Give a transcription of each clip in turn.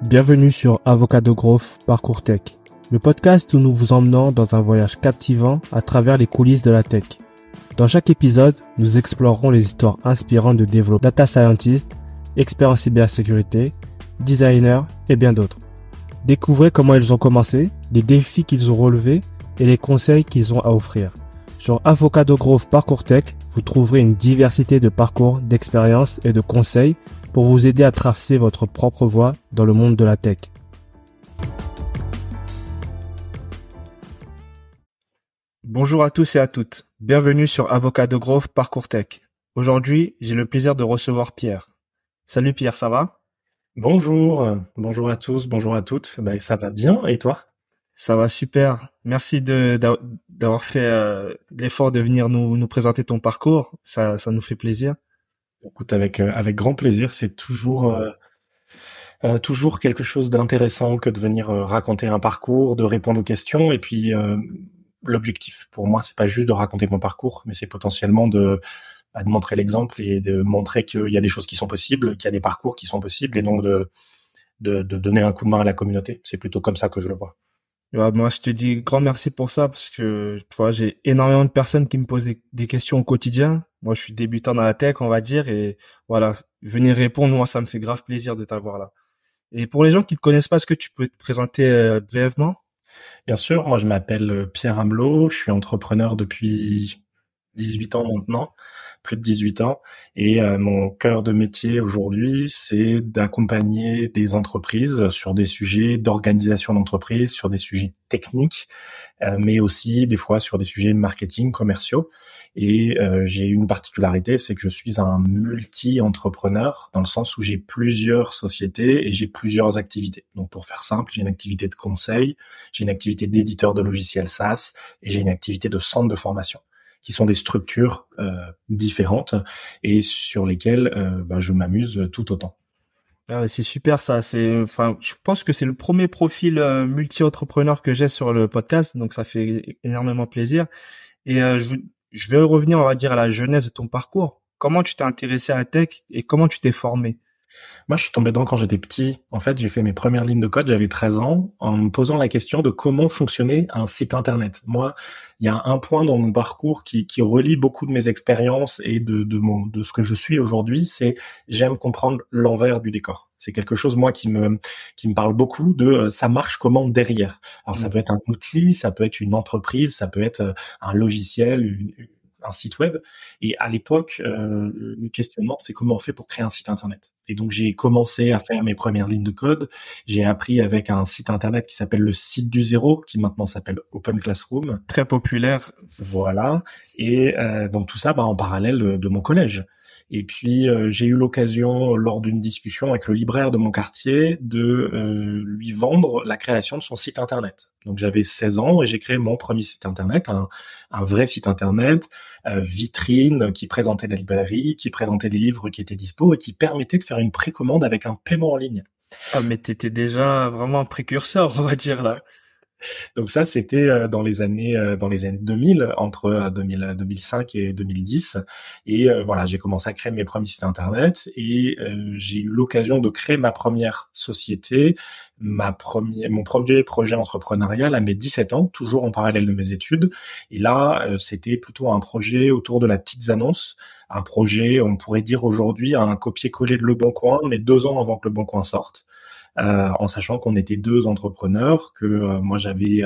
Bienvenue sur Avocado Growth Parcours Tech, le podcast où nous vous emmenons dans un voyage captivant à travers les coulisses de la tech. Dans chaque épisode, nous explorerons les histoires inspirantes de développeurs, data scientists, experts en cybersécurité, designers et bien d'autres. Découvrez comment ils ont commencé, les défis qu'ils ont relevés et les conseils qu'ils ont à offrir. Sur Avocado Growth Parcours Tech, vous trouverez une diversité de parcours, d'expériences et de conseils pour vous aider à tracer votre propre voie dans le monde de la tech. Bonjour à tous et à toutes. Bienvenue sur Avocado Growth Parcours Tech. Aujourd'hui, j'ai le plaisir de recevoir Pierre. Salut Pierre, ça va? Bonjour à tous, bonjour à toutes. Ça va bien, et toi? Ça va super. Merci d'avoir fait l'effort de venir nous présenter ton parcours. Ça nous fait plaisir. Écoute, avec grand plaisir. C'est toujours quelque chose d'intéressant que de venir raconter un parcours, de répondre aux questions. Et puis l'objectif pour moi, c'est pas juste de raconter mon parcours, mais c'est potentiellement de montrer l'exemple et de montrer qu'il y a des choses qui sont possibles, qu'il y a des parcours qui sont possibles, et donc de donner un coup de main à la communauté. C'est plutôt comme ça que je le vois. Ouais, moi, je te dis grand merci pour ça parce que tu vois, j'ai énormément de personnes qui me posent des questions au quotidien. Moi, je suis débutant dans la tech, on va dire, et voilà, venir répondre, moi, ça me fait grave plaisir de t'avoir là. Et pour les gens qui ne te connaissent pas, est-ce que tu peux te présenter brièvement? Bien sûr, moi je m'appelle Pierre Amelot, je suis entrepreneur depuis 18 ans maintenant, plus de 18 ans, et mon cœur de métier aujourd'hui, c'est d'accompagner des entreprises sur des sujets d'organisation d'entreprise, sur des sujets techniques, mais aussi des fois sur des sujets marketing, commerciaux. Et j'ai une particularité, c'est que je suis un multi-entrepreneur, dans le sens où j'ai plusieurs sociétés et j'ai plusieurs activités. Donc pour faire simple, j'ai une activité de conseil, j'ai une activité d'éditeur de logiciels SaaS et j'ai une activité de centre de formation, qui sont des structures différentes et sur lesquelles je m'amuse tout autant. Ah, c'est super ça. Je pense que c'est le premier profil multi-entrepreneur que j'ai sur le podcast, donc ça fait énormément plaisir. Et je vais revenir, on va dire, à la genèse de ton parcours. Comment tu t'es intéressé à la tech et comment tu t'es formé? Moi, je suis tombé dedans quand j'étais petit. En fait, j'ai fait mes premières lignes de code, j'avais 13 ans, en me posant la question de comment fonctionnait un site internet. Moi, il y a un point dans mon parcours qui relie beaucoup de mes expériences et de ce que je suis aujourd'hui, c'est j'aime comprendre l'envers du décor. C'est quelque chose, moi, qui me parle beaucoup de ça marche comment derrière. Alors, ça peut être un outil, ça peut être une entreprise, ça peut être un logiciel, un site web. Et à l'époque, le questionnement, c'est comment on fait pour créer un site internet. Et donc, j'ai commencé à faire mes premières lignes de code. J'ai appris avec un site internet qui s'appelle le Site du Zéro, qui maintenant s'appelle Open Classroom. Très populaire. Voilà. Et donc tout ça, en parallèle de mon collège. Et puis j'ai eu l'occasion, lors d'une discussion avec le libraire de mon quartier, de lui vendre la création de son site internet. Donc j'avais 16 ans et j'ai créé mon premier site internet, un vrai site internet, vitrine, qui présentait la librairie, qui présentait les livres qui étaient dispo et qui permettait de faire une précommande avec un paiement en ligne. Ah, mais t'étais déjà vraiment un précurseur, on va dire là. Donc ça, c'était dans les années 2000, entre 2005 et 2010. Et voilà, j'ai commencé à créer mes premiers sites internet et j'ai eu l'occasion de créer ma première société, mon premier projet entrepreneurial à mes 17 ans, toujours en parallèle de mes études. Et là, c'était plutôt un projet autour de la petite annonce, un projet, on pourrait dire aujourd'hui, un copier-coller de Le Bon Coin, mais 2 ans avant que Le Bon Coin sorte. En sachant qu'on était 2 entrepreneurs, que moi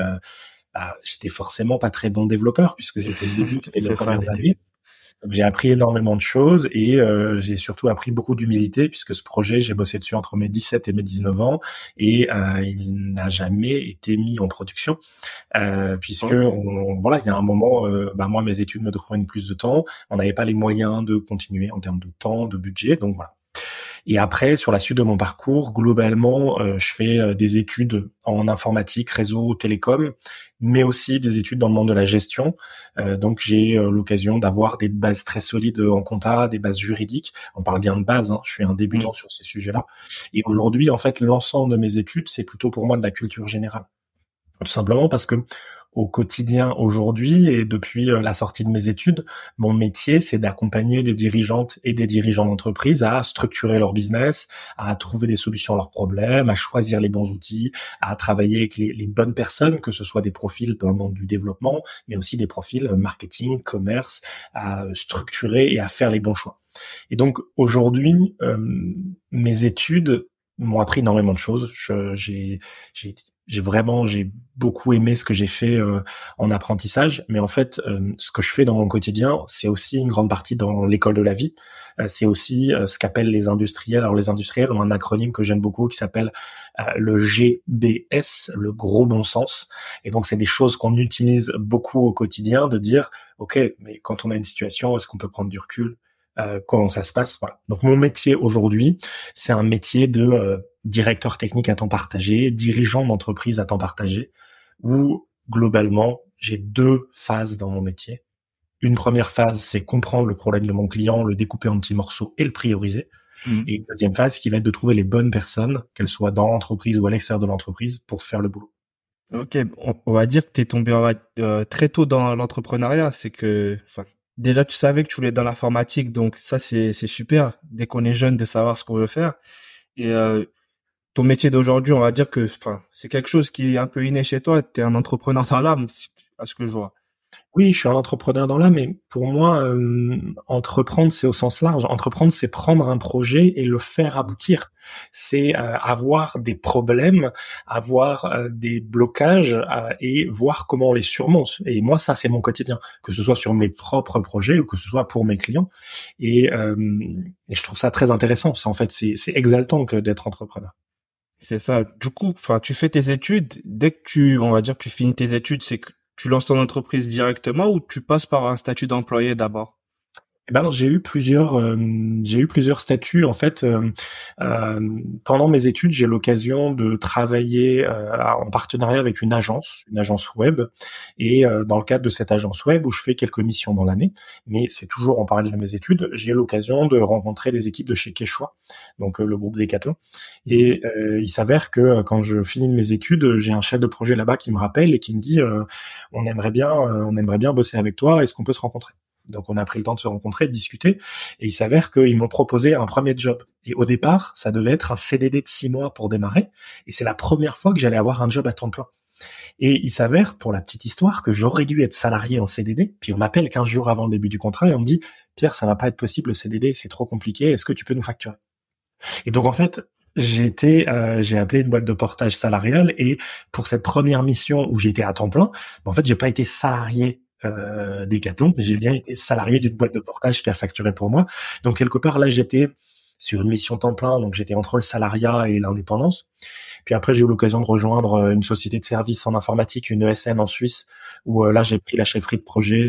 j'étais forcément pas très bon développeur puisque c'était le début, c'était les premières années. Donc j'ai appris énormément de choses et j'ai surtout appris beaucoup d'humilité puisque ce projet, j'ai bossé dessus entre mes 17 et mes 19 ans et il n'a jamais été mis en production puisque il y a un moment, moi mes études me prenaient plus de temps, on n'avait pas les moyens de continuer en termes de temps, de budget, donc voilà. Et après, sur la suite de mon parcours, globalement, je fais des études en informatique, réseau, télécom, mais aussi des études dans le monde de la gestion. Donc, j'ai l'occasion d'avoir des bases très solides en compta, des bases juridiques. On parle bien de bases, hein, je suis un débutant sur ces sujets-là. Et aujourd'hui, en fait, l'ensemble de mes études, c'est plutôt pour moi de la culture générale. Tout simplement parce que au quotidien aujourd'hui et depuis la sortie de mes études, mon métier, c'est d'accompagner des dirigeantes et des dirigeants d'entreprise à structurer leur business, à trouver des solutions à leurs problèmes, à choisir les bons outils, à travailler avec les bonnes personnes, que ce soit des profils dans le monde du développement, mais aussi des profils marketing, commerce, à structurer et à faire les bons choix. Et donc aujourd'hui, mes études m'ont appris énormément de choses. J'ai beaucoup aimé ce que j'ai fait en apprentissage, mais en fait, ce que je fais dans mon quotidien, c'est aussi une grande partie dans l'école de la vie. C'est aussi ce qu'appellent les industriels. Alors les industriels ont un acronyme que j'aime beaucoup qui s'appelle le GBS, le gros bon sens. Et donc c'est des choses qu'on utilise beaucoup au quotidien, de dire ok, mais quand on a une situation, est-ce qu'on peut prendre du recul? Comment ça se passe, voilà. Donc mon métier aujourd'hui, c'est un métier de directeur technique à temps partagé, dirigeant d'entreprise à temps partagé, où globalement j'ai deux phases dans mon métier. Une première phase, c'est comprendre le problème de mon client, le découper en petits morceaux et le prioriser. Et une deuxième phase qui va être de trouver les bonnes personnes, qu'elles soient dans l'entreprise ou à l'extérieur de l'entreprise, pour faire le boulot. Ok, on va dire que t'es tombé très tôt dans l'entrepreneuriat. C'est que, enfin, déjà tu savais que tu voulais être dans l'informatique, donc ça c'est super. Dès qu'on est jeune, de savoir ce qu'on veut faire. Et ton métier d'aujourd'hui, on va dire que, enfin, c'est quelque chose qui est un peu inné chez toi. T'es un entrepreneur dans l'âme, à ce que je vois. Oui, je suis un entrepreneur dans l'âme, mais pour moi, entreprendre, c'est au sens large. Entreprendre, c'est prendre un projet et le faire aboutir. C'est avoir des problèmes, avoir des blocages et voir comment on les surmonte. Et moi, ça, c'est mon quotidien, que ce soit sur mes propres projets ou que ce soit pour mes clients. Et je trouve ça très intéressant. En fait, c'est exaltant que d'être entrepreneur. C'est ça. Du coup, enfin, tu fais tes études. Dès que on va dire que tu finis tes études, c'est que tu lances ton entreprise directement ou tu passes par un statut d'employé d'abord? Eh ben, j'ai eu plusieurs statuts en fait. Pendant mes études, j'ai l'occasion de travailler en partenariat avec une agence web, et dans le cadre de cette agence web où je fais quelques missions dans l'année, mais c'est toujours en parallèle de mes études, j'ai eu l'occasion de rencontrer des équipes de chez Quechua, donc le groupe Decathlon. Et il s'avère que quand je finis mes études, j'ai un chef de projet là-bas qui me rappelle et qui me dit on aimerait bien bosser avec toi. Est-ce qu'on peut se rencontrer? Donc on a pris le temps de se rencontrer, de discuter, et il s'avère qu'ils m'ont proposé un premier job. Et au départ, ça devait être un CDD de 6 mois pour démarrer, et c'est la première fois que j'allais avoir un job à temps plein. Et il s'avère, pour la petite histoire, que j'aurais dû être salarié en CDD, puis on m'appelle 15 jours avant le début du contrat, et on me dit « Pierre, ça va pas être possible le CDD, c'est trop compliqué, est-ce que tu peux nous facturer ?» Et donc en fait, j'ai appelé une boîte de portage salarial, et pour cette première mission où j'étais à temps plein, en fait, j'ai pas été salarié Decathlon, mais j'ai bien été salarié d'une boîte de portage qui a facturé pour moi. Donc quelque part là, j'étais sur une mission temps plein, donc j'étais entre le salariat et l'indépendance. Puis après, j'ai eu l'occasion de rejoindre une société de services en informatique, une ESN en Suisse, où là, j'ai pris la chefferie de projet,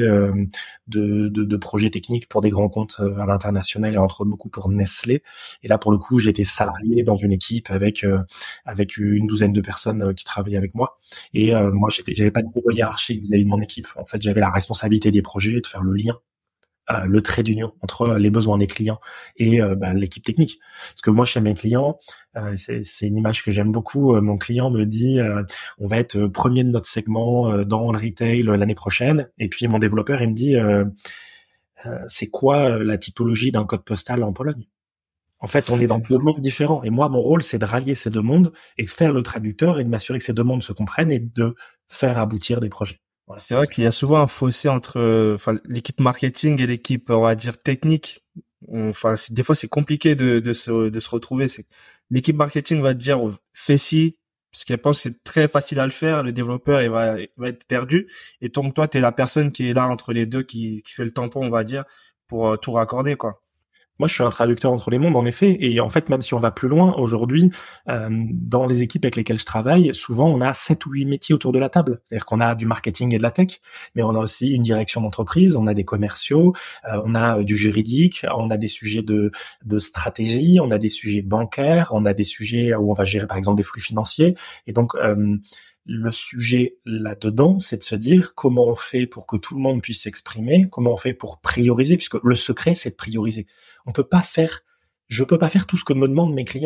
de projets techniques pour des grands comptes à l'international, et entre autres beaucoup pour Nestlé. Et là, pour le coup, j'étais salarié dans une équipe avec une douzaine de personnes qui travaillaient avec moi. Et moi, j'avais pas de niveau hiérarchique vis-à-vis de mon équipe. En fait, j'avais la responsabilité des projets, de faire le lien, le trait d'union entre les besoins des clients et l'équipe technique. Parce que moi, chez mes clients, c'est une image que j'aime beaucoup. Mon client me dit on va être premier de notre segment dans le retail l'année prochaine. Et puis mon développeur, il me dit c'est quoi la typologie d'un code postal en Pologne? En fait, on est dans deux mondes différents. Et moi, mon rôle, c'est de rallier ces deux mondes et de faire le traducteur et de m'assurer que ces deux mondes se comprennent et de faire aboutir des projets. Voilà. C'est vrai qu'il y a souvent un fossé entre l'équipe marketing et l'équipe, on va dire, technique. Des fois, c'est compliqué de se retrouver. L'équipe marketing va te dire, fais ci, parce qu'elle pense que c'est très facile à le faire. Le développeur, il va être perdu. Et donc, toi, t'es la personne qui est là entre les deux, qui fait le tampon, on va dire, pour tout raccorder, quoi. Moi, je suis un traducteur entre les mondes, en effet. Et en fait, même si on va plus loin, aujourd'hui, dans les équipes avec lesquelles je travaille, souvent, on a 7 ou 8 métiers autour de la table. C'est-à-dire qu'on a du marketing et de la tech, mais on a aussi une direction d'entreprise, on a des commerciaux, on a du juridique, on a des sujets de stratégie, on a des sujets bancaires, on a des sujets où on va gérer, par exemple, des flux financiers. Et donc, le sujet là-dedans, c'est de se dire comment on fait pour que tout le monde puisse s'exprimer, comment on fait pour prioriser, puisque le secret, c'est de prioriser. Je peux pas faire tout ce que me demandent mes clients.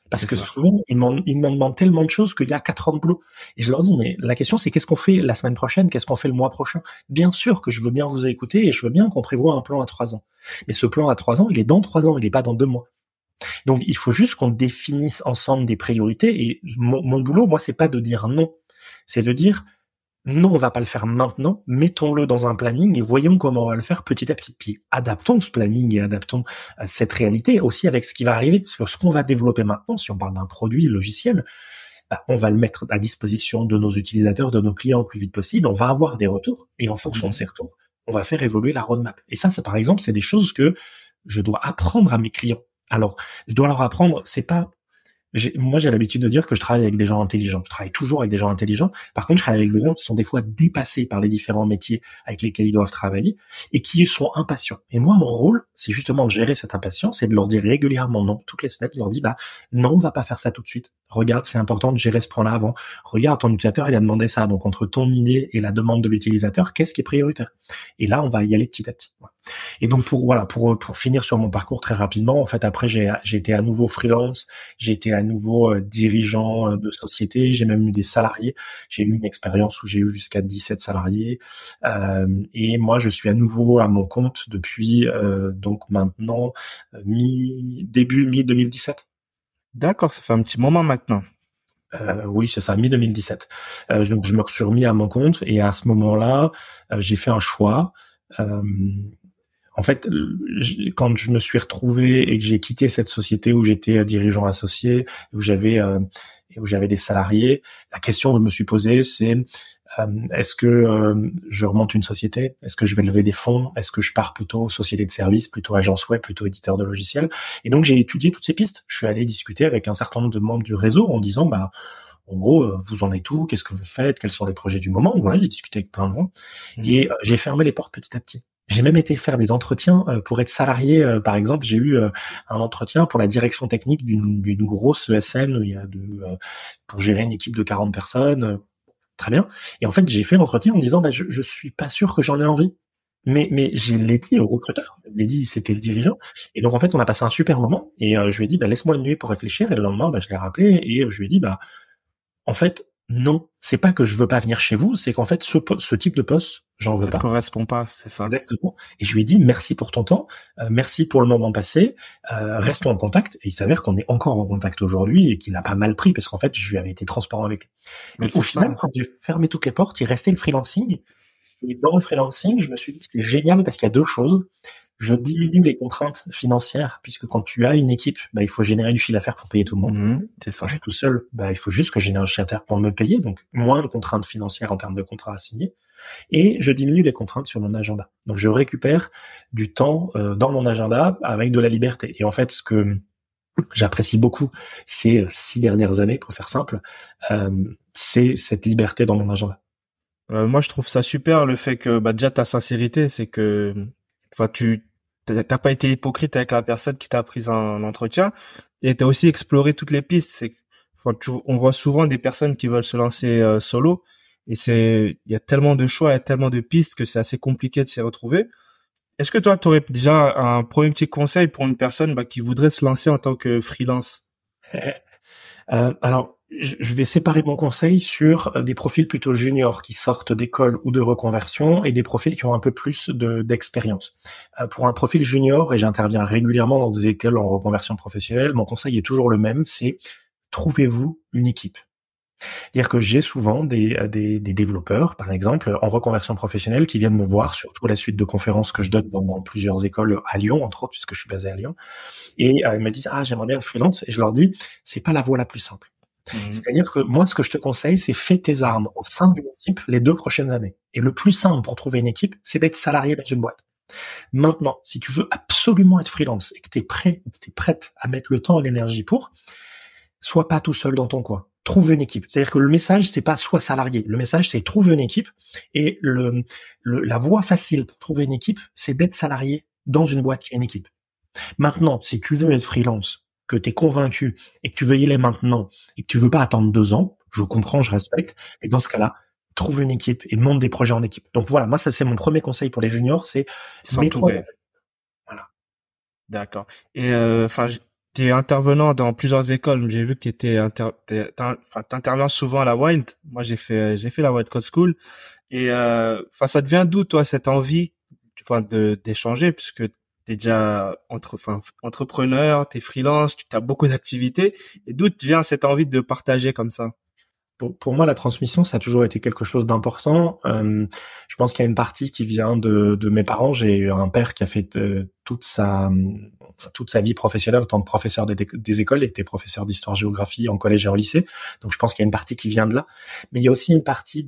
Parce C'est que ça. souvent, ils m'en demandent tellement de choses qu'il y a 4 ans de boulot. Et je leur dis, mais la question, c'est qu'est-ce qu'on fait la semaine prochaine? Qu'est-ce qu'on fait le mois prochain? Bien sûr que je veux bien vous écouter et je veux bien qu'on prévoie un plan à 3 ans. Mais ce plan à 3 ans, il est dans 3 ans, il est pas dans 2 mois. Donc, il faut juste qu'on définisse ensemble des priorités. Et mon boulot, moi, c'est pas de dire non. C'est de dire, non, on va pas le faire maintenant. Mettons-le dans un planning et voyons comment on va le faire petit à petit. Puis adaptons ce planning et adaptons cette réalité aussi avec ce qui va arriver. Parce que ce qu'on va développer maintenant, si on parle d'un produit logiciel, on va le mettre à disposition de nos utilisateurs, de nos clients le plus vite possible. On va avoir des retours et en fonction de ces retours, on va faire évoluer la roadmap. Et ça, par exemple, c'est des choses que je dois apprendre à mes clients. Alors, je dois leur apprendre, c'est pas moi, j'ai l'habitude de dire que je travaille avec des gens intelligents. Je travaille toujours avec des gens intelligents. Par contre, je travaille avec des gens qui sont des fois dépassés par les différents métiers avec lesquels ils doivent travailler et qui sont impatients. Et moi, mon rôle, c'est justement de gérer cette impatience et de leur dire régulièrement non. Toutes les semaines, je leur dis, non, on va pas faire ça tout de suite. Regarde, c'est important de gérer ce point-là avant. Regarde, ton utilisateur, il a demandé ça. Donc, entre ton idée et la demande de l'utilisateur, qu'est-ce qui est prioritaire? Et là, on va y aller petit à petit. Et donc pour finir sur mon parcours très rapidement, en fait après j'ai été à nouveau freelance, j'ai été à nouveau dirigeant de société, j'ai même eu des salariés, j'ai eu une expérience où j'ai eu jusqu'à 17 salariés et moi je suis à nouveau à mon compte depuis donc maintenant début mi 2017. D'accord, ça fait un petit moment maintenant. Oui, c'est ça, mi 2017. Donc je me suis remis à mon compte et à ce moment-là, j'ai fait un choix. En fait, quand je me suis retrouvé et que j'ai quitté cette société où j'étais dirigeant associé, où j'avais des salariés, la question que je me suis posée, c'est est-ce que je remonte une société? Est-ce que je vais lever des fonds? Est-ce que je pars plutôt société de service, plutôt agence web, plutôt éditeur de logiciels? Et donc j'ai étudié toutes ces pistes. Je suis allé discuter avec un certain nombre de membres du réseau en disant en gros, vous en êtes où? Qu'est-ce que vous faites? Quels sont les projets du moment? Voilà, j'ai discuté avec plein de gens et j'ai fermé les portes petit à petit. J'ai même été faire des entretiens pour être salarié. Par exemple, j'ai eu un entretien pour la direction technique d'une grosse ESN où il y a pour gérer une équipe de 40 personnes. Très bien. Et en fait, j'ai fait l'entretien en disant je suis pas sûr que j'en ai envie. Mais je l'ai dit au recruteur. Je l'ai dit, c'était le dirigeant. Et donc en fait, on a passé un super moment. Et je lui ai dit laisse-moi une nuit pour réfléchir. Et le lendemain, je l'ai rappelé et je lui ai dit en fait, non, c'est pas que je veux pas venir chez vous, c'est qu'en fait, ce type de poste, j'en veux pas. Ça correspond pas, c'est ça. Exactement. Et je lui ai dit, merci pour ton temps, merci pour le moment passé, restons en contact. Et il s'avère qu'on est encore en contact aujourd'hui et qu'il a pas mal pris parce qu'en fait, je lui avais été transparent avec lui. Mais au final, quand j'ai fermé toutes les portes, il restait le freelancing. Et dans le freelancing, je me suis dit que c'était génial parce qu'il y a deux choses. Je diminue les contraintes financières puisque quand tu as une équipe, il faut générer du chiffre d'affaires pour payer tout le monde. C'est ça. Quand je suis tout seul, il faut juste que je génère un chiffre d'affaires pour me payer, donc moins de contraintes financières en termes de contrats à signer. Et je diminue les contraintes sur mon agenda. Donc je récupère du temps dans mon agenda avec de la liberté. Et en fait, ce que j'apprécie beaucoup ces 6 dernières années, pour faire simple, c'est cette liberté dans mon agenda. Moi, je trouve ça super le fait que déjà ta sincérité, c'est que tu t'as pas été hypocrite avec la personne qui t'a pris en entretien et t'as aussi exploré toutes les pistes. On voit souvent des personnes qui veulent se lancer solo et il y a tellement de choix, il y a tellement de pistes que c'est assez compliqué de s'y retrouver. Est-ce que toi, tu aurais déjà un premier petit conseil pour une personne qui voudrait se lancer en tant que freelance? Alors, je vais séparer mon conseil sur des profils plutôt juniors qui sortent d'école ou de reconversion et des profils qui ont un peu plus d'expérience. Pour un profil junior, et j'interviens régulièrement dans des écoles en reconversion professionnelle, mon conseil est toujours le même, c'est trouvez-vous une équipe. C'est-à-dire que j'ai souvent des développeurs, par exemple, en reconversion professionnelle qui viennent me voir, surtout à la suite de conférences que je donne dans plusieurs écoles à Lyon, entre autres, puisque je suis basé à Lyon. Et ils me disent, j'aimerais bien être freelance. Et je leur dis, c'est pas la voie la plus simple. C'est-à-dire que moi, ce que je te conseille, c'est fais tes armes au sein d'une équipe les 2 prochaines années. Et le plus simple pour trouver une équipe, c'est d'être salarié dans une boîte. Maintenant, si tu veux absolument être freelance et que t'es prête à mettre le temps et l'énergie sois pas tout seul dans ton coin. Trouve une équipe. C'est-à-dire que le message, c'est pas sois salarié. Le message, c'est trouve une équipe. Et la voie facile pour trouver une équipe, c'est d'être salarié dans une boîte qui a une équipe. Maintenant, si tu veux être freelance, que t'es convaincu et que tu veux y aller maintenant et que tu veux pas attendre 2 ans, je comprends, je respecte. Et dans ce cas-là, trouve une équipe et monte des projets en équipe. Donc voilà, moi, ça, c'est mon premier conseil pour les juniors, c'est s'entourer. Voilà. D'accord. Et t'es intervenant dans plusieurs écoles. J'ai vu que t'interviens souvent à la Wild. Moi, j'ai fait la Wild Code School. Et, ça devient d'où, toi, cette envie, d'échanger, puisque t'es déjà entrepreneur, t'es freelance, tu as beaucoup d'activités. Et d'où te vient cette envie de partager comme ça? Pour moi, la transmission, ça a toujours été quelque chose d'important. Je pense qu'il y a une partie qui vient de mes parents. J'ai eu un père qui a fait toute sa vie professionnelle en tant que professeur des écoles. Il était professeur d'histoire-géographie en collège et en lycée. Donc, je pense qu'il y a une partie qui vient de là. Mais il y a aussi une partie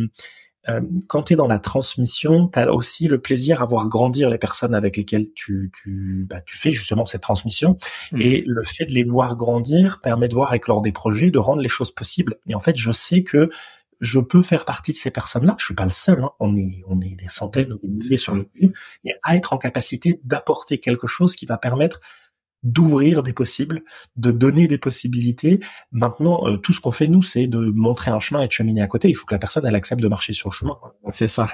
quand tu es dans la transmission, tu as aussi le plaisir à voir grandir les personnes avec lesquelles tu fais justement cette transmission. Et le fait de les voir grandir permet de voir éclore des projets, de rendre les choses possibles. Et en fait, je sais que je peux faire partie de ces personnes-là. Je suis pas le seul, hein. On est des centaines ou des milliers sur le pays. Et à être en capacité d'apporter quelque chose qui va permettre d'ouvrir des possibles, de donner des possibilités. Maintenant, tout ce qu'on fait, nous, c'est de montrer un chemin et de cheminer à côté. Il faut que la personne, elle accepte de marcher sur le chemin. C'est ça.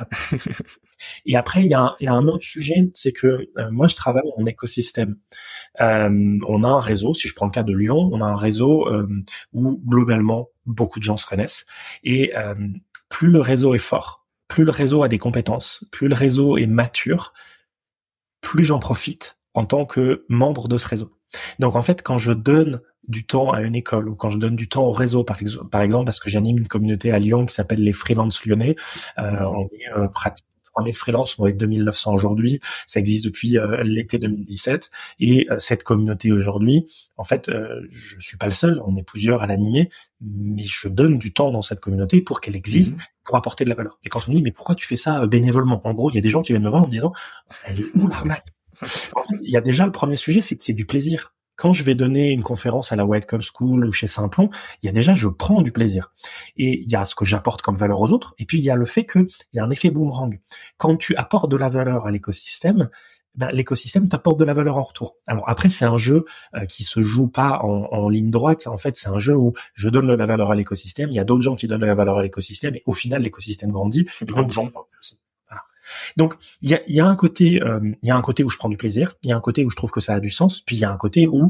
Et après, il y a un autre sujet, c'est que moi, je travaille en écosystème. On a un réseau, si je prends le cas de Lyon, on a un réseau où, globalement, beaucoup de gens se connaissent. Et plus le réseau est fort, plus le réseau a des compétences, plus le réseau est mature, plus j'en profite en tant que membre de ce réseau. Donc en fait, quand je donne du temps à une école ou quand je donne du temps au réseau, par exemple, parce que j'anime une communauté à Lyon qui s'appelle les Freelances Lyonnais, on est pratiquement 3000 freelances, on est 2900 aujourd'hui, ça existe depuis l'été 2017, et cette communauté aujourd'hui, en fait, je suis pas le seul, on est plusieurs à l'animer, mais je donne du temps dans cette communauté pour qu'elle existe, pour apporter de la valeur. Et quand on me dit, mais pourquoi tu fais ça bénévolement? En gros, il y a des gens qui viennent me voir en me disant, elle est où l'arnaque? En fait, il y a déjà le premier sujet, c'est que c'est du plaisir. Quand je vais donner une conférence à la White Code School ou chez Simplon, il y a déjà, je prends du plaisir. Et il y a ce que j'apporte comme valeur aux autres, et puis il y a le fait qu'il y a un effet boomerang. Quand tu apportes de la valeur à l'écosystème, l'écosystème t'apporte de la valeur en retour. Alors après, c'est un jeu qui se joue pas en ligne droite. En fait, c'est un jeu où je donne de la valeur à l'écosystème, il y a d'autres gens qui donnent de la valeur à l'écosystème, et au final, l'écosystème grandit, et d'autres gens aussi. Donc il y a un côté où je prends du plaisir, il y a un côté où je trouve que ça a du sens, puis il y a un côté où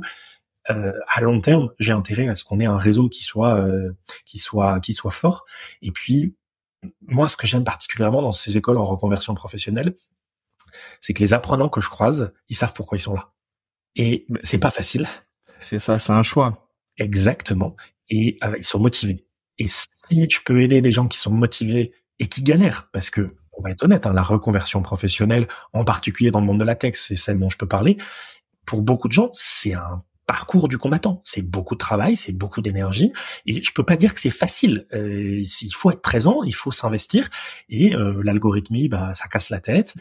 à long terme j'ai intérêt à ce qu'on ait un réseau qui soit fort. Et puis moi, ce que j'aime particulièrement dans ces écoles en reconversion professionnelle, c'est que les apprenants que je croise, ils savent pourquoi ils sont là. Et c'est pas facile. C'est ça, c'est un choix. Exactement. Et ils sont motivés. Et si tu peux aider des gens qui sont motivés et qui galèrent, parce que on va être honnête, hein, la reconversion professionnelle, en particulier dans le monde de la tech, c'est celle dont je peux parler. Pour beaucoup de gens, c'est un parcours du combattant. C'est beaucoup de travail, c'est beaucoup d'énergie. Et je peux pas dire que c'est facile. Il faut être présent, il faut s'investir. Et l'algorithmie, ça casse la tête.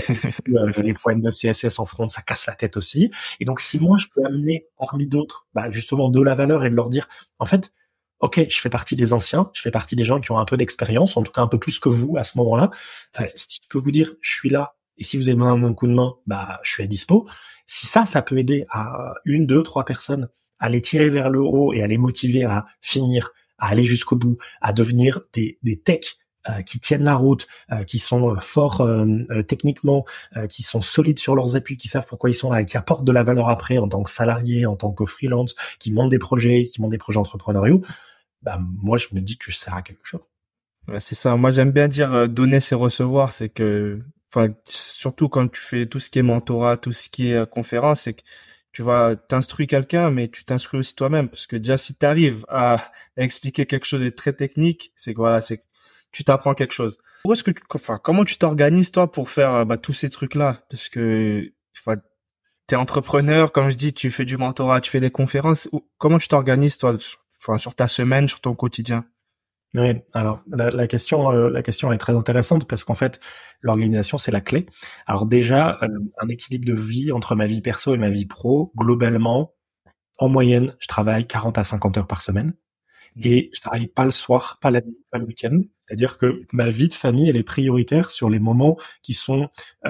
Les problèmes de CSS en front, ça casse la tête aussi. Et donc, si moi, je peux amener parmi d'autres, justement, de la valeur et de leur dire, en fait, ok, je fais partie des anciens, je fais partie des gens qui ont un peu d'expérience, en tout cas un peu plus que vous à ce moment-là. Si je peux vous dire, je suis là, et si vous avez besoin d'un coup de main, je suis à dispo. Si ça peut aider à 1, 2, 3 personnes à les tirer vers le haut et à les motiver à finir, à aller jusqu'au bout, à devenir des techs qui tiennent la route, qui sont forts techniquement, qui sont solides sur leurs appuis, qui savent pourquoi ils sont là et qui apportent de la valeur après en tant que salarié, en tant que freelance, qui montent des projets entrepreneuriaux, moi je me dis que je sers à quelque chose. Ouais, c'est ça. Moi j'aime bien dire donner c'est recevoir, c'est que surtout quand tu fais tout ce qui est mentorat, tout ce qui est conférence, c'est que tu vas t'instruire quelqu'un, mais tu t'instruis aussi toi-même, parce que déjà si tu arrives à expliquer quelque chose de très technique, c'est que c'est que tu t'apprends quelque chose. Comment tu t'organises toi pour faire tous ces trucs-là? Parce que t'es entrepreneur, comme je dis, tu fais du mentorat, tu fais des conférences. Comment tu t'organises toi, sur ta semaine, sur ton quotidien? Oui, alors la question est très intéressante parce qu'en fait l'organisation c'est la clé. Alors déjà un équilibre de vie entre ma vie perso et ma vie pro, globalement en moyenne je travaille 40 à 50 heures par semaine et je travaille pas le soir, pas la nuit, pas le week-end. C'est-à-dire que ma vie de famille elle est prioritaire sur les moments qui sont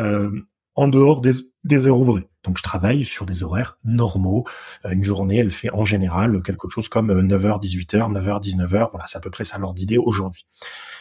en dehors des heures ouvrées. Donc je travaille sur des horaires normaux. Une journée, elle fait en général quelque chose comme 9h, 18h, 9h, 19h. Voilà, c'est à peu près ça l'ordre d'idée aujourd'hui.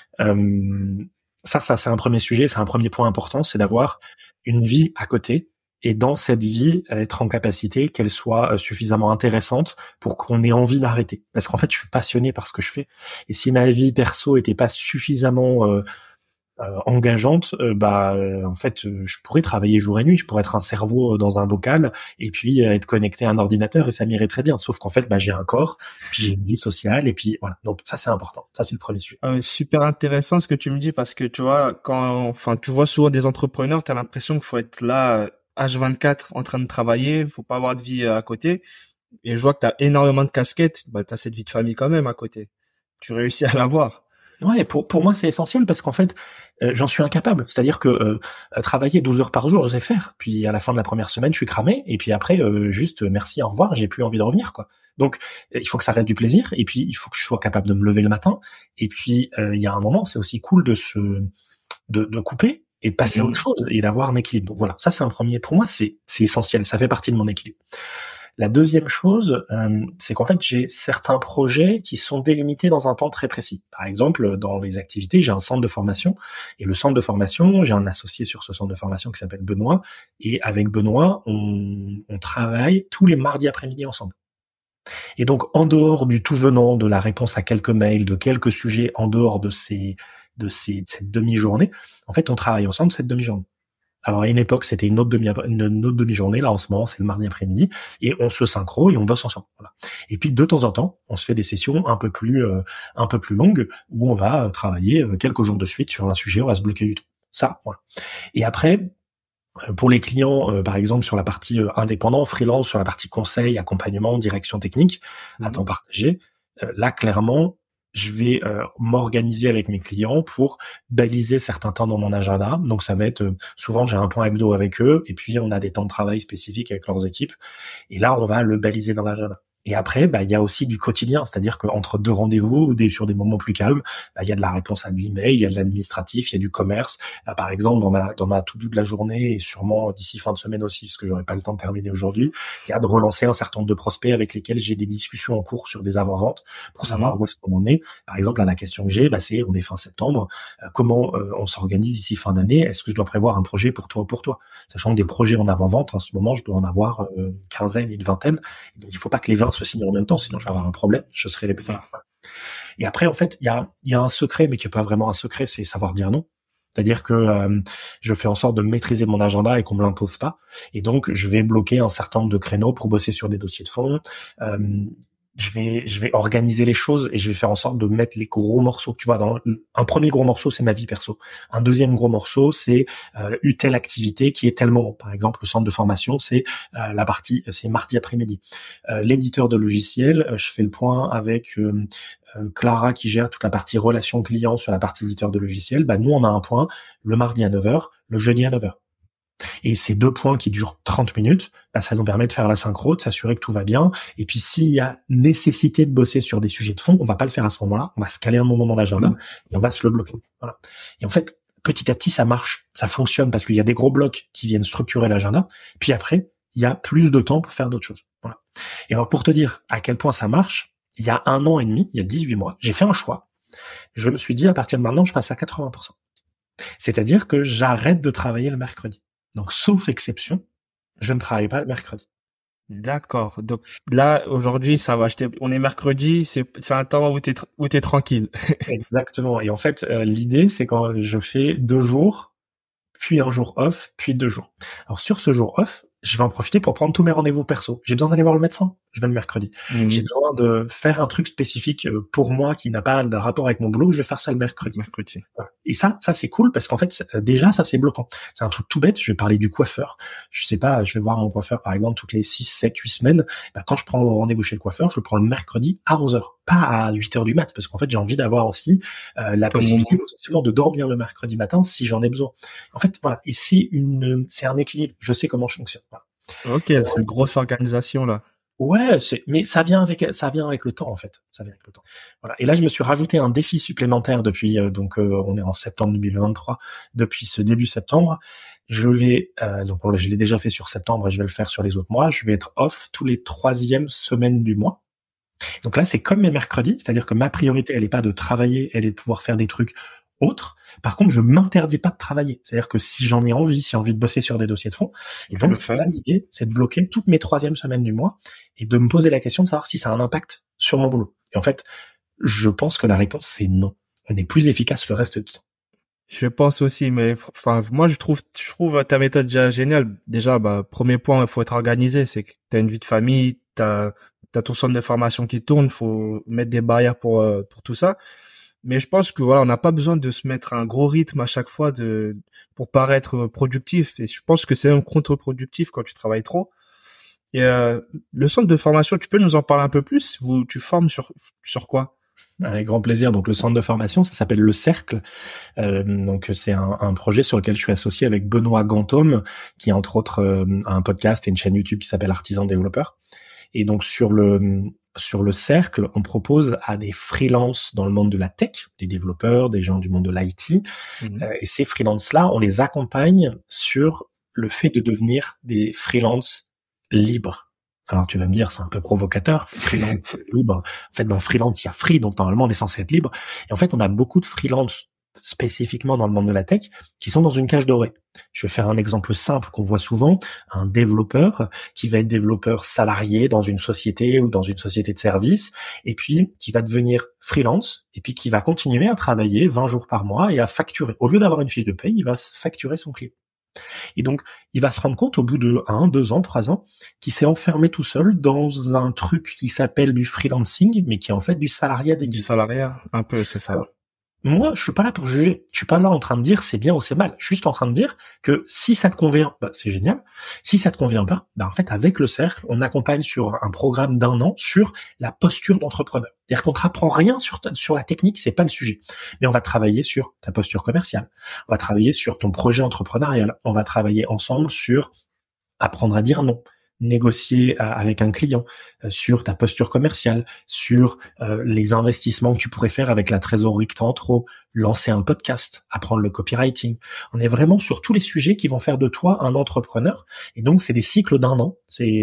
Ça c'est un premier sujet, c'est un premier point important, c'est d'avoir une vie à côté et dans cette vie, être en capacité qu'elle soit suffisamment intéressante pour qu'on ait envie d'arrêter. Parce qu'en fait, je suis passionné par ce que je fais. Et si ma vie perso était pas suffisamment engageante, en fait, je pourrais travailler jour et nuit. Je pourrais être un cerveau dans un bocal et puis être connecté à un ordinateur et ça m'irait très bien. Sauf qu'en fait, j'ai un corps, puis j'ai une vie sociale et puis voilà. Donc ça, c'est important. Ça, c'est le premier sujet. Super intéressant ce que tu me dis parce que tu vois, tu vois souvent des entrepreneurs, t'as l'impression qu'il faut être là H24 en train de travailler, faut pas avoir de vie à côté. Et je vois que t'as énormément de casquettes, t'as cette vie de famille quand même à côté. Tu réussis à l'avoir. Ouais, pour moi c'est essentiel parce qu'en fait j'en suis incapable. C'est-à-dire que travailler 12 heures par jour, je sais faire. Puis à la fin de la première semaine, je suis cramé. Et puis après, juste merci, au revoir, j'ai plus envie de revenir, quoi. Donc il faut que ça reste du plaisir. Et puis il faut que je sois capable de me lever le matin. Et puis il y a un moment, c'est aussi cool de couper et de passer à autre chose et d'avoir un équilibre. Donc voilà, ça c'est un premier. Pour moi, c'est essentiel. Ça fait partie de mon équilibre. La deuxième chose, c'est qu'en fait, j'ai certains projets qui sont délimités dans un temps très précis. Par exemple, dans les activités, j'ai un centre de formation. Et le centre de formation, j'ai un associé sur ce centre de formation qui s'appelle Benoît. Et avec Benoît, on travaille tous les mardis après-midi ensemble. Et donc, en dehors du tout venant, de la réponse à quelques mails, de quelques sujets, en dehors de cette demi-journée, en fait, on travaille ensemble cette demi-journée. Alors à une époque c'était une autre demi-journée, là en ce moment c'est le mardi après-midi et on se synchro et on bosse ensemble. Voilà. Et puis de temps en temps on se fait des sessions un peu plus longues où on va travailler quelques jours de suite sur un sujet, on va se bloquer du tout. Ça, voilà. Et après pour les clients, par exemple sur la partie indépendant, freelance, sur la partie conseil, accompagnement, direction technique, à temps partagé, là clairement je vais m'organiser avec mes clients pour baliser certains temps dans mon agenda. Donc ça va être souvent j'ai un point hebdo avec eux et puis on a des temps de travail spécifiques avec leurs équipes et là on va le baliser dans l'agenda. Et après, il y a aussi du quotidien, c'est-à-dire qu'entre deux rendez-vous, sur des moments plus calmes, il y a de la réponse à de l'email, il y a de l'administratif, il y a du commerce. Là, par exemple, dans ma to-do de la journée et sûrement d'ici fin de semaine aussi, parce que j'aurai pas le temps de terminer aujourd'hui, il y a de relancer un certain nombre de prospects avec lesquels j'ai des discussions en cours sur des avant-ventes pour savoir où est-ce qu'on en est. Par exemple, là, la question que j'ai, c'est on est fin septembre, comment on s'organise d'ici fin d'année? Est-ce que je dois prévoir un projet pour toi ou pour toi? Sachant que des projets en avant-vente, en ce moment, je dois en avoir une quinzaine, une vingtaine. Donc, il faut pas que les 20 se signent en même temps, sinon je vais avoir un problème, je serai les premiers. Et après, en fait, il y a un secret, mais qui est pas vraiment un secret, c'est savoir dire non. C'est-à-dire que je fais en sorte de maîtriser mon agenda et qu'on me l'impose pas. Et donc, je vais bloquer un certain nombre de créneaux pour bosser sur des dossiers de fond. Je vais organiser les choses et je vais faire en sorte de mettre les gros morceaux. Tu vois, un premier gros morceau, c'est ma vie perso. Un deuxième gros morceau, c'est une telle activité qui est tel moment. Par exemple, le centre de formation, c'est c'est mardi après-midi. L'éditeur de logiciel, je fais le point avec Clara qui gère toute la partie relations clients sur la partie éditeur de logiciel. Nous, on a un point le mardi à 9h, le jeudi à 9h. Et ces deux points qui durent 30 minutes, ça nous permet de faire la synchro, de s'assurer que tout va bien. Et puis, s'il y a nécessité de bosser sur des sujets de fond, on va pas le faire à ce moment-là. On va se caler un moment dans l'agenda et on va se le bloquer. Voilà. Et en fait, petit à petit, ça marche. Ça fonctionne parce qu'il y a des gros blocs qui viennent structurer l'agenda. Puis après, il y a plus de temps pour faire d'autres choses. Voilà. Et alors, pour te dire à quel point ça marche, il y a 1 an et demi, il y a 18 mois, j'ai fait un choix. Je me suis dit, à partir de maintenant, je passe à 80%. C'est-à-dire que j'arrête de travailler le mercredi. Donc, sauf exception, je ne travaille pas le mercredi. D'accord. Donc là, aujourd'hui, ça va. On est mercredi, c'est un temps où t'es tranquille. Exactement. Et en fait, l'idée, c'est quand je fais 2 jours, puis un jour off, puis 2 jours. Alors, sur ce jour off, je vais en profiter pour prendre tous mes rendez-vous perso. J'ai besoin d'aller voir le médecin, je vais le mercredi. J'ai besoin de faire un truc spécifique pour moi qui n'a pas de rapport avec mon boulot, je vais faire ça le mercredi. Voilà. Et ça c'est cool parce qu'en fait, déjà, ça c'est bloquant. C'est un truc tout bête, je vais parler du coiffeur. Je sais pas, je vais voir mon coiffeur par exemple toutes les 6, 7, 8 semaines. Quand je prends mon rendez-vous chez le coiffeur, je le prends le mercredi à 11h, pas à 8h du mat, parce qu'en fait, j'ai envie d'avoir aussi la possibilité de dormir le mercredi matin si j'en ai besoin. En fait, voilà. Et c'est un équilibre. Je sais comment je fonctionne. Voilà. Ok, c'est une grosse organisation là. Ouais, mais ça vient avec le temps en fait. Ça vient avec le temps. Voilà. Et là, je me suis rajouté un défi supplémentaire depuis on est en septembre 2023. Depuis ce début septembre, je vais je l'ai déjà fait sur septembre et je vais le faire sur les autres mois. Je vais être off tous les 3e semaines du mois. Donc là, c'est comme mes mercredis, c'est-à-dire que ma priorité, elle est pas de travailler, elle est de pouvoir faire des trucs autre. Par contre, je m'interdis pas de travailler. C'est-à-dire que si j'en ai envie, si j'ai envie de bosser sur des dossiers de fond, et donc là, l'idée, c'est de bloquer toutes mes troisièmes semaines du mois et de me poser la question de savoir si ça a un impact sur mon boulot. Et en fait, je pense que la réponse, c'est non. On est plus efficace le reste du temps. Je pense aussi, mais enfin moi je trouve ta méthode déjà géniale. Déjà, premier point, il faut être organisé. C'est que t'as une vie de famille, t'as ton centre de formation qui tourne. Faut mettre des barrières pour tout ça. Mais je pense que voilà, on n'a pas besoin de se mettre un gros rythme à chaque fois pour paraître productif. Et je pense que c'est même contre-productif quand tu travailles trop. Et le centre de formation, tu peux nous en parler un peu plus? Tu formes sur quoi? Avec grand plaisir. Donc le centre de formation, ça s'appelle Le Cercle. Donc c'est un projet sur lequel je suis associé avec Benoît Gantôme, qui entre autres a un podcast et une chaîne YouTube qui s'appelle Artisan Développeur. Et donc sur le Cercle, on propose à des freelances dans le monde de la tech, des développeurs, des gens du monde de l'IT, et ces freelances-là, on les accompagne sur le fait de devenir des freelances libres. Alors tu vas me dire, c'est un peu provocateur, freelance libre. En fait, dans freelance, il y a free, donc normalement on est censé être libre. Et en fait, on a beaucoup de freelance spécifiquement dans le monde de la tech qui sont dans une cage dorée. Je vais faire un exemple simple qu'on voit souvent, un développeur qui va être développeur salarié dans une société ou dans une société de service, et puis qui va devenir freelance, et puis qui va continuer à travailler 20 jours par mois et à facturer. Au lieu d'avoir une fiche de paye, il va facturer son client. Et donc, il va se rendre compte au bout de 1, 2 ans, 3 ans, qu'il s'est enfermé tout seul dans un truc qui s'appelle du freelancing, mais qui est en fait du salariat déguisé. Du salariat, un peu, c'est ça. Alors, moi, je suis pas là pour juger. Je suis pas là en train de dire c'est bien ou c'est mal. Je suis juste en train de dire que si ça te convient, c'est génial. Si ça te convient pas, en fait, avec le cercle, on accompagne sur un programme d'1 an sur la posture d'entrepreneur. C'est-à-dire qu'on te apprend rien sur la technique, c'est pas le sujet. Mais on va travailler sur ta posture commerciale. On va travailler sur ton projet entrepreneurial. On va travailler ensemble sur apprendre à dire non, négocier avec un client, sur ta posture commerciale, sur les investissements que tu pourrais faire avec la trésorerie que tu as en trop, lancer un podcast, apprendre le copywriting. On est vraiment sur tous les sujets qui vont faire de toi un entrepreneur. Et donc, c'est des cycles d'1 an.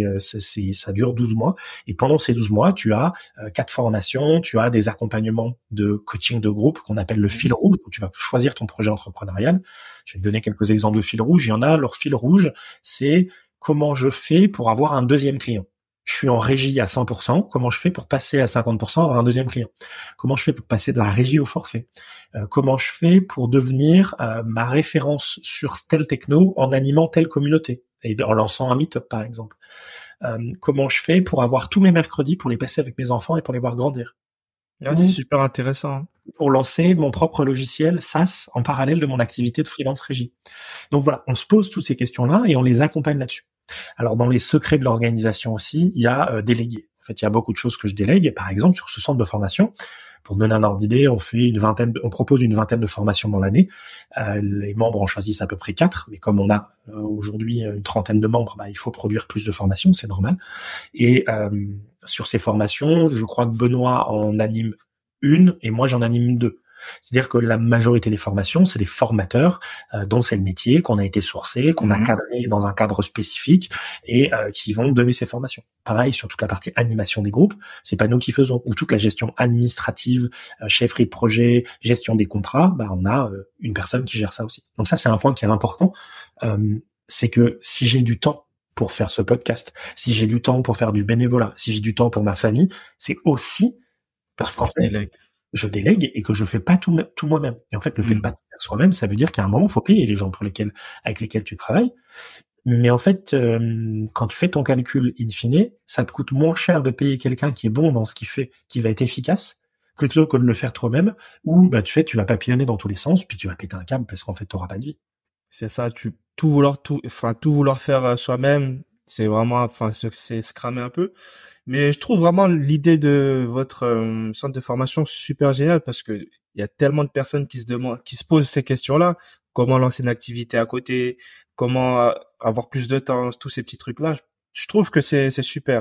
Ça dure 12 mois. Et pendant ces 12 mois, tu as 4 formations, tu as des accompagnements de coaching de groupe qu'on appelle le fil rouge, où tu vas choisir ton projet entrepreneurial. Je vais te donner quelques exemples de fil rouge. Il y en a, leur fil rouge, c'est comment je fais pour avoir un deuxième client. Je suis en régie à 100%. Comment je fais pour passer à 50%, avoir un deuxième client? Comment je fais pour passer de la régie au forfait? Comment je fais pour devenir ma référence sur telle techno en animant telle communauté et en lançant un meet-up, par exemple? Comment je fais pour avoir tous mes mercredis pour les passer avec mes enfants et pour les voir grandir? C'est super intéressant. Pour lancer mon propre logiciel SaaS en parallèle de mon activité de freelance régie. Donc voilà, on se pose toutes ces questions-là et on les accompagne là-dessus. Alors dans les secrets de l'organisation aussi, il y a déléguer. En fait, il y a beaucoup de choses que je délègue. Par exemple, sur ce centre de formation, pour donner un ordre d'idée, on propose une vingtaine de formations dans l'année. Les membres en choisissent à peu près 4, mais comme on a aujourd'hui une trentaine de membres, il faut produire plus de formations, c'est normal. Et sur ces formations, je crois que Benoît en anime une et moi j'en anime 2. C'est-à-dire que la majorité des formations, c'est des formateurs dont c'est le métier, qu'on a été sourcé, qu'on a cadré dans un cadre spécifique et qui vont donner ces formations. Pareil sur toute la partie animation des groupes, c'est pas nous qui faisons, ou toute la gestion administrative, chefferie de projet, gestion des contrats, on a une personne qui gère ça aussi. Donc ça, c'est un point qui est important, c'est que si j'ai du temps pour faire ce podcast, si j'ai du temps pour faire du bénévolat, si j'ai du temps pour ma famille, c'est aussi parce qu'en fait, je délègue et que je fais pas tout moi-même. Et en fait, le fait de pas tout faire soi-même, ça veut dire qu'à un moment, il faut payer les gens avec lesquels tu travailles. Mais en fait, quand tu fais ton calcul in fine, ça te coûte moins cher de payer quelqu'un qui est bon dans ce qu'il fait, qui va être efficace, plutôt que de le faire toi-même, où tu vas papillonner dans tous les sens, puis tu vas péter un câble parce qu'en fait, t'auras pas de vie. C'est ça, tout vouloir faire soi-même, c'est vraiment, c'est se cramer un peu. Mais je trouve vraiment l'idée de votre centre de formation super géniale parce que il y a tellement de personnes qui se posent ces questions-là. Comment lancer une activité à côté? Comment avoir plus de temps? Tous ces petits trucs-là. Je trouve que c'est super.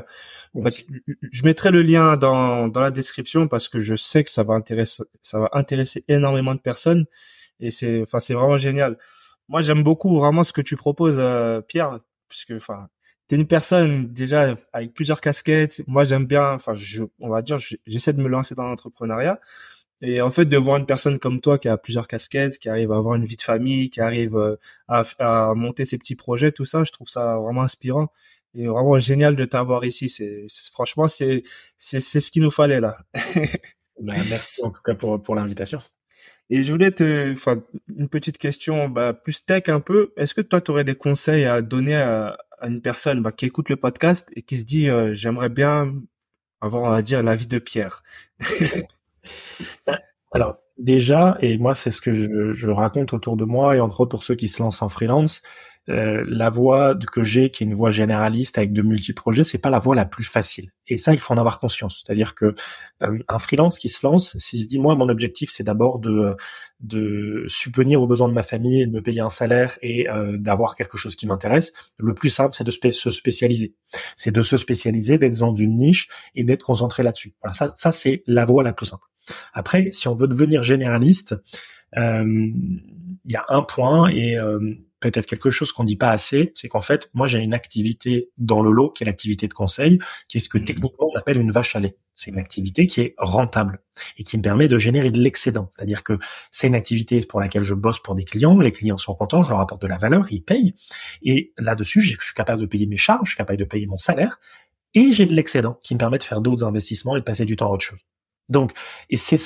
Je mettrai le lien dans la description parce que je sais que ça va intéresser énormément de personnes et c'est vraiment génial. Moi, j'aime beaucoup vraiment ce que tu proposes, Pierre, puisque t'es une personne déjà avec plusieurs casquettes. Moi, j'aime bien, on va dire, j'essaie de me lancer dans l'entrepreneuriat Et en fait, de voir une personne comme toi qui a plusieurs casquettes, qui arrive à avoir une vie de famille, qui arrive à monter ses petits projets, tout ça, je trouve ça vraiment inspirant et vraiment génial de t'avoir ici. Franchement, c'est ce qu'il nous fallait là. Bah, merci en tout cas pour l'invitation. Et je voulais enfin, une petite question, plus tech un peu. Est-ce que toi, tu aurais des conseils à donner à une personne, qui écoute le podcast et qui se dit, j'aimerais bien avoir, on va dire, la vie de Pierre? Alors déjà, et moi c'est ce que je raconte autour de moi et entre autres pour ceux qui se lancent en freelance, la voie que j'ai, qui est une voie généraliste avec de multi-projets, c'est pas la voie la plus facile. Et ça, il faut en avoir conscience. C'est-à-dire que un freelance qui se lance, s'il se dit moi mon objectif c'est d'abord de subvenir aux besoins de ma famille, et de me payer un salaire et d'avoir quelque chose qui m'intéresse, le plus simple c'est de se spécialiser. C'est de se spécialiser, d'être dans une niche et d'être concentré là-dessus. Voilà, ça c'est la voie la plus simple. Après, si on veut devenir généraliste, il y a un point et peut-être quelque chose qu'on dit pas assez, c'est qu'en fait, moi j'ai une activité dans le lot qui est l'activité de conseil, qui est ce que techniquement on appelle une vache à lait. C'est une activité qui est rentable et qui me permet de générer de l'excédent. C'est-à-dire que c'est une activité pour laquelle je bosse pour des clients, les clients sont contents, je leur apporte de la valeur, ils payent. Et là-dessus, je suis capable de payer mes charges, je suis capable de payer mon salaire et j'ai de l'excédent qui me permet de faire d'autres investissements et de passer du temps à autre chose. Donc, et c'est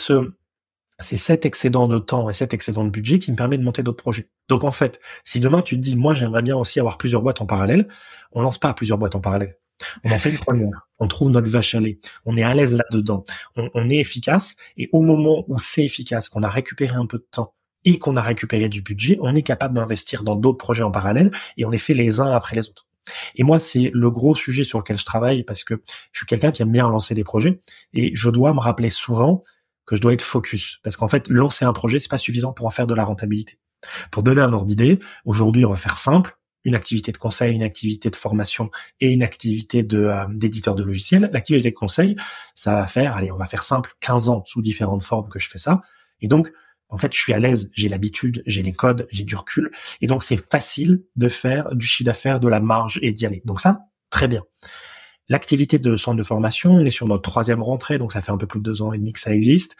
cet excédent de temps et cet excédent de budget qui me permet de monter d'autres projets. Donc en fait, si demain tu te dis, moi j'aimerais bien aussi avoir plusieurs boîtes en parallèle, on lance pas plusieurs boîtes en parallèle. On en fait une première, on trouve notre vache à lait, on est à l'aise là-dedans, on est efficace, et au moment où c'est efficace, qu'on a récupéré un peu de temps et qu'on a récupéré du budget, on est capable d'investir dans d'autres projets en parallèle et on les fait les uns après les autres. Et moi, c'est le gros sujet sur lequel je travaille parce que je suis quelqu'un qui aime bien lancer des projets et je dois me rappeler souvent que je dois être focus. Parce qu'en fait, lancer un projet, c'est pas suffisant pour en faire de la rentabilité. Pour donner un ordre d'idée, aujourd'hui, on va faire simple. Une activité de conseil, une activité de formation et une activité d'éditeur de logiciels. L'activité de conseil, ça va faire, allez, on va faire simple, 15 ans sous différentes formes que je fais ça. Et donc, en fait, je suis à l'aise, j'ai l'habitude, j'ai les codes, j'ai du recul. Et donc, c'est facile de faire du chiffre d'affaires, de la marge et d'y aller. Donc ça, très bien. L'activité de centre de formation, on est sur notre 3e rentrée, donc ça fait un peu plus de 2 ans et demi que ça existe.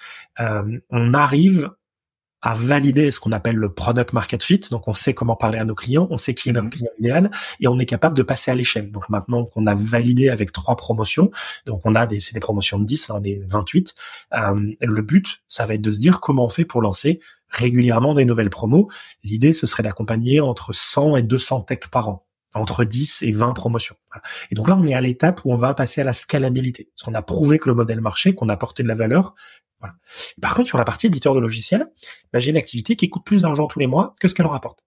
On arrive à valider ce qu'on appelle le product market fit. Donc, on sait comment parler à nos clients, on sait qui est notre client idéal et on est capable de passer à l'échelle. Donc, maintenant qu'on a validé avec 3 promotions, donc c'est des promotions de 10, là, on est 28. Le but, ça va être de se dire comment on fait pour lancer régulièrement des nouvelles promos. L'idée, ce serait d'accompagner entre 100 et 200 techs par an, entre 10 et 20 promotions. Voilà. Et donc là, on est à l'étape où on va passer à la scalabilité. Parce qu'on a prouvé que le modèle marchait, qu'on a apporté de la valeur. Voilà. Par contre, sur la partie éditeur de logiciels, j'ai une activité qui coûte plus d'argent tous les mois que ce qu'elle en rapporte.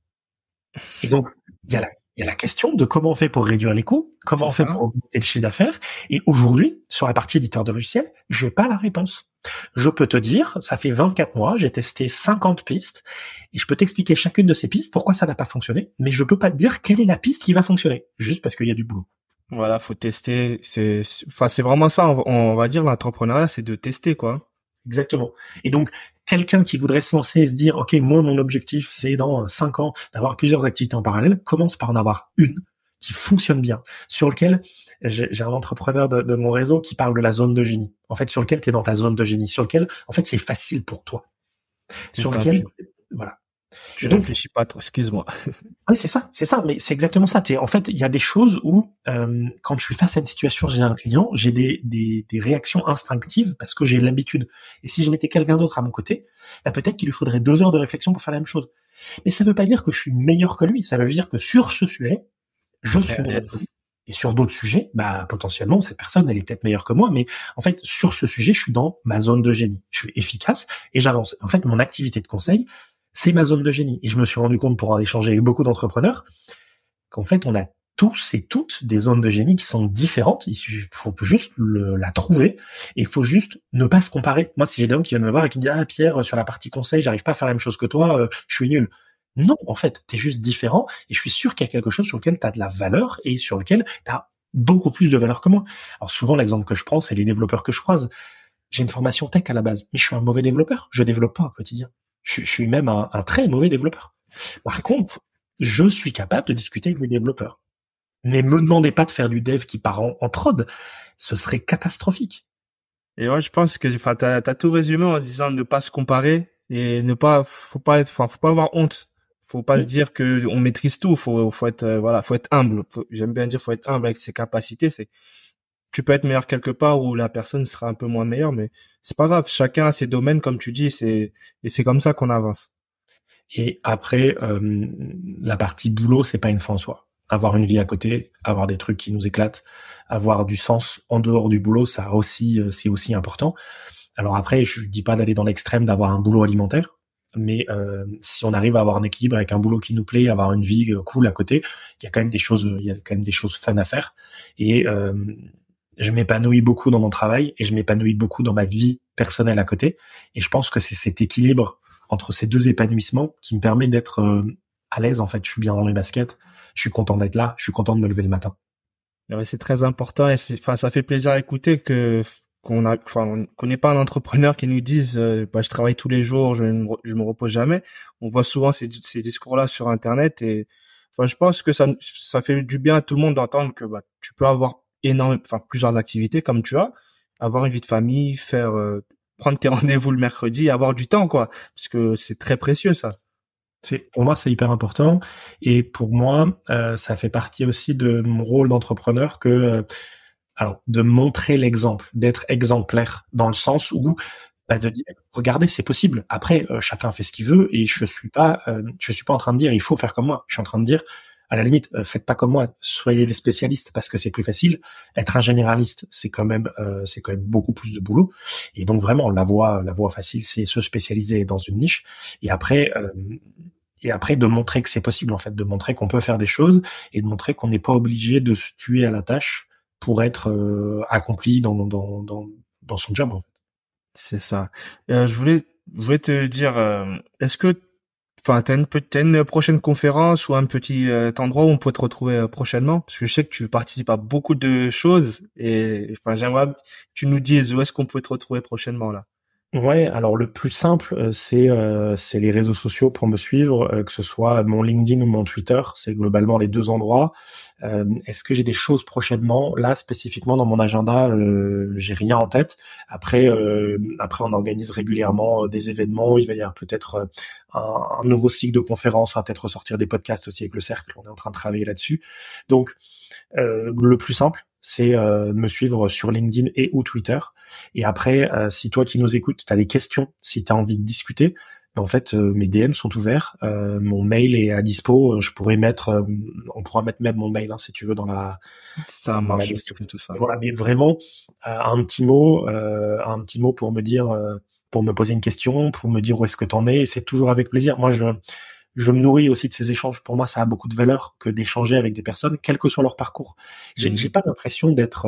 Et donc, il y a la question de comment on fait pour réduire les coûts, comment on fait pour augmenter le chiffre d'affaires. Et aujourd'hui, sur la partie éditeur de logiciels, je n'ai pas la réponse. Je peux te dire, ça fait 24 mois, j'ai testé 50 pistes, et je peux t'expliquer chacune de ces pistes, pourquoi ça n'a pas fonctionné, mais je peux pas te dire quelle est la piste qui va fonctionner, juste parce qu'il y a du boulot. Voilà, faut tester. C'est vraiment ça. On va dire l'entrepreneuriat, c'est de tester, quoi. Exactement. Et donc, quelqu'un qui voudrait se lancer et se dire, OK, moi, mon objectif, c'est dans 5 ans d'avoir plusieurs activités en parallèle, commence par en avoir une qui fonctionne bien, sur lequel j'ai un entrepreneur de mon réseau qui parle de la zone de génie. En fait, sur lequel tu es dans ta zone de génie, sur lequel, en fait, c'est facile pour toi. Sur lequel, voilà. Tu réfléchis pas trop, excuse-moi. Oui, c'est ça, mais c'est exactement ça. En fait, il y a des choses où, quand je suis face à une situation, j'ai un client, j'ai des réactions instinctives parce que j'ai l'habitude. Et si je mettais quelqu'un d'autre à mon côté, peut-être qu'il lui faudrait 2 heures de réflexion pour faire la même chose. Mais ça veut pas dire que je suis meilleur que lui. Ça veut dire que sur ce sujet, je suis meilleur que lui. Et sur d'autres sujets, potentiellement, cette personne, elle est peut-être meilleure que moi, mais en fait, sur ce sujet, je suis dans ma zone de génie. Je suis efficace et j'avance. En fait, mon activité de conseil, c'est ma zone de génie. Et je me suis rendu compte, pour en échanger avec beaucoup d'entrepreneurs, qu'en fait, on a tous et toutes des zones de génie qui sont différentes. Il faut juste la trouver et il faut juste ne pas se comparer. Moi, si j'ai des gens qui viennent me voir et qui me disent « Ah, Pierre, sur la partie conseil, j'arrive pas à faire la même chose que toi, je suis nul. » Non, en fait, t'es juste différent et je suis sûr qu'il y a quelque chose sur lequel t'as de la valeur et sur lequel t'as beaucoup plus de valeur que moi. Alors souvent, l'exemple que je prends, c'est les développeurs que je croise. J'ai une formation tech à la base, mais je suis un mauvais développeur. Je développe pas au quotidien. Je suis même un très mauvais développeur. Par contre, je suis capable de discuter avec mes développeurs. Mais me demandez pas de faire du dev qui part en prod. Ce serait catastrophique. Et ouais, je pense que, enfin, t'as tout résumé en disant ne pas se comparer et faut pas avoir honte. Faut pas se dire que on maîtrise tout. Faut être, voilà, faut être humble. J'aime bien dire, faut être humble avec ses capacités. Tu peux être meilleur quelque part où la personne sera un peu moins meilleure, mais c'est pas grave. Chacun a ses domaines, comme tu dis, et c'est comme ça qu'on avance. Et après, la partie boulot, c'est pas une fin en soi. Avoir une vie à côté, avoir des trucs qui nous éclatent, avoir du sens en dehors du boulot, ça aussi, c'est aussi important. Alors après, je dis pas d'aller dans l'extrême d'avoir un boulot alimentaire, mais si on arrive à avoir un équilibre avec un boulot qui nous plaît, avoir une vie cool à côté, il y a quand même des choses fun à faire. Et je m'épanouis beaucoup dans mon travail et je m'épanouis beaucoup dans ma vie personnelle à côté. Et je pense que c'est cet équilibre entre ces deux épanouissements qui me permet d'être à l'aise. En fait, je suis bien dans mes baskets, je suis content d'être là, je suis content de me lever le matin. Ouais, c'est très important et ça fait plaisir à écouter qu'on n'ait pas un entrepreneur qui nous dise, je travaille tous les jours, je me repose jamais. On voit souvent ces discours-là sur Internet et, je pense que ça fait du bien à tout le monde d'entendre que, tu peux avoir plusieurs activités comme tu as, avoir une vie de famille, prendre tes rendez-vous le mercredi, avoir du temps, quoi. Parce que c'est très précieux, ça. Pour moi, c'est hyper important. Et pour moi, ça fait partie aussi de mon rôle d'entrepreneur alors, de montrer l'exemple, d'être exemplaire dans le sens où, de dire, regardez, c'est possible. Après, chacun fait ce qu'il veut et je suis pas en train de dire, il faut faire comme moi. Je suis en train de dire, à la limite, faites pas comme moi, soyez des spécialistes parce que c'est plus facile. Être un généraliste, c'est quand même beaucoup plus de boulot. Et donc vraiment, la voie facile, c'est se spécialiser dans une niche. Et après, de montrer que c'est possible, en fait, de montrer qu'on peut faire des choses et de montrer qu'on n'est pas obligé de se tuer à la tâche pour être accompli dans son job, en fait. C'est ça. Je voulais te dire, est-ce que t'as une prochaine conférence ou un petit endroit où on peut te retrouver prochainement? Parce que je sais que tu participes à beaucoup de choses et j'aimerais que tu nous dises où est-ce qu'on peut te retrouver prochainement là. Ouais, alors le plus simple, c'est les réseaux sociaux pour me suivre, que ce soit mon LinkedIn ou mon Twitter, c'est globalement les deux endroits. Est-ce que j'ai des choses prochainement? Là, spécifiquement dans mon agenda, j'ai rien en tête. Après, on organise régulièrement des événements. Il va y avoir peut-être un nouveau cycle de conférences. On va peut-être ressortir des podcasts aussi avec le cercle. On est en train de travailler là-dessus. Donc, le plus simple, c'est me suivre sur LinkedIn et ou Twitter. Et après, si toi qui nous écoutes, tu as des questions, si tu as envie de discuter, en fait, mes DM sont ouverts, mon mail est à dispo, on pourra mettre même mon mail si tu veux dans la liste, tout ça. Voilà, mais vraiment un petit mot pour me dire, pour me poser une question, pour me dire où est-ce que t'en es, et c'est toujours avec plaisir. Moi, je me nourris aussi de ces échanges. Pour moi, ça a beaucoup de valeur que d'échanger avec des personnes, quel que soit leur parcours. J'ai pas l'impression d'être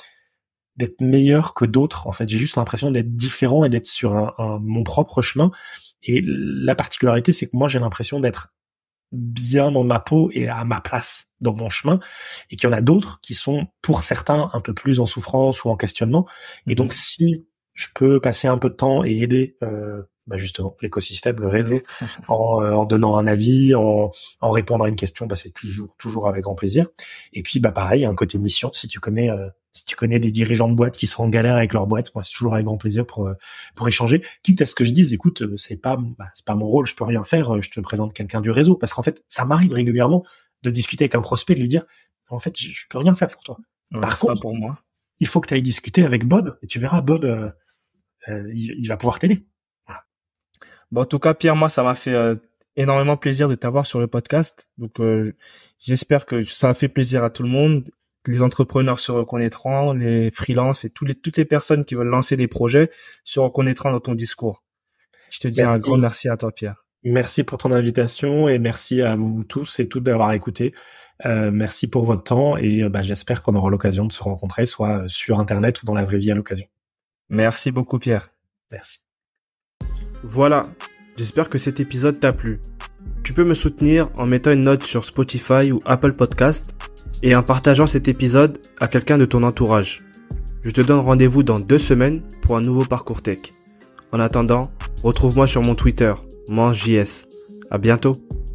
meilleur que d'autres. En fait, j'ai juste l'impression d'être différent et d'être sur mon propre chemin. Et la particularité, c'est que moi, j'ai l'impression d'être bien dans ma peau et à ma place dans mon chemin, et qu'il y en a d'autres qui sont, pour certains, un peu plus en souffrance ou en questionnement. Et donc, si je peux passer un peu de temps et aider justement l'écosystème, le réseau, en donnant un avis, en répondant à une question, c'est toujours avec grand plaisir. Et puis pareil, un côté mission, si tu connais des dirigeants de boîtes qui sont en galère avec leur boîte, moi c'est toujours avec grand plaisir pour échanger, quitte à ce que je dise, écoute, c'est pas mon rôle, je peux rien faire, je te présente quelqu'un du réseau, parce qu'en fait ça m'arrive régulièrement de discuter avec un prospect, de lui dire en fait je peux rien faire pour toi. Ouais, par contre, pas pour moi. Il faut que tu ailles discuter avec Bob et tu verras, Bob il va pouvoir t'aider. Bon, en tout cas, Pierre, moi, ça m'a fait énormément plaisir de t'avoir sur le podcast. Donc, j'espère que ça a fait plaisir à tout le monde. Les entrepreneurs se reconnaîtront, les freelances et toutes les personnes qui veulent lancer des projets se reconnaîtront dans ton discours. Je te dis un grand merci à toi, Pierre. Merci pour ton invitation et merci à vous tous et toutes d'avoir écouté. Merci pour votre temps et j'espère qu'on aura l'occasion de se rencontrer, soit sur Internet ou dans la vraie vie à l'occasion. Merci beaucoup, Pierre. Merci. Voilà, j'espère que cet épisode t'a plu. Tu peux me soutenir en mettant une note sur Spotify ou Apple Podcast et en partageant cet épisode à quelqu'un de ton entourage. Je te donne rendez-vous dans 2 semaines pour un nouveau parcours tech. En attendant, retrouve-moi sur mon Twitter, MangeJS. À bientôt.